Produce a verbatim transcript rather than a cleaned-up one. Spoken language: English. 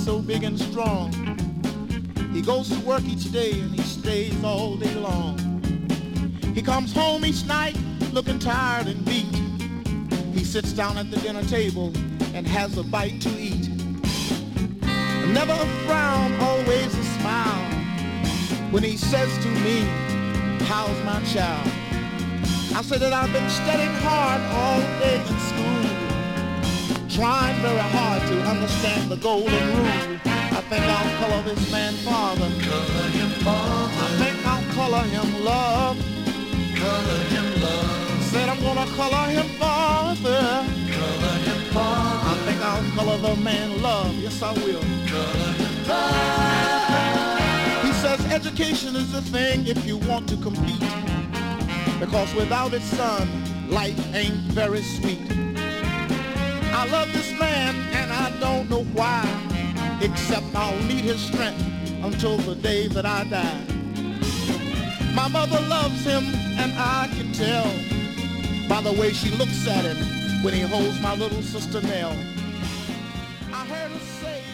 so big and strong. He goes to work each day and he stays all day long. He comes home each night looking tired and beat. He sits down at the dinner table and has a bite to eat. Never a frown, always a smile when he says to me, how's my child? I say that I've been studying hard all day in school, trying very hard to understand the golden rule. I think I'll color this man father. Color him father. I think I'll color him love. Color him love. Said I'm gonna color him father. Color him father. I think I'll color the man love. Yes, I will. Color him love. He says education is the thing if you want to compete, because without it, son, life ain't very sweet. I love this man and I don't know why, except I'll need his strength until the day that I die. My mother loves him and I can tell by the way she looks at him when he holds my little sister Nell. I heard her say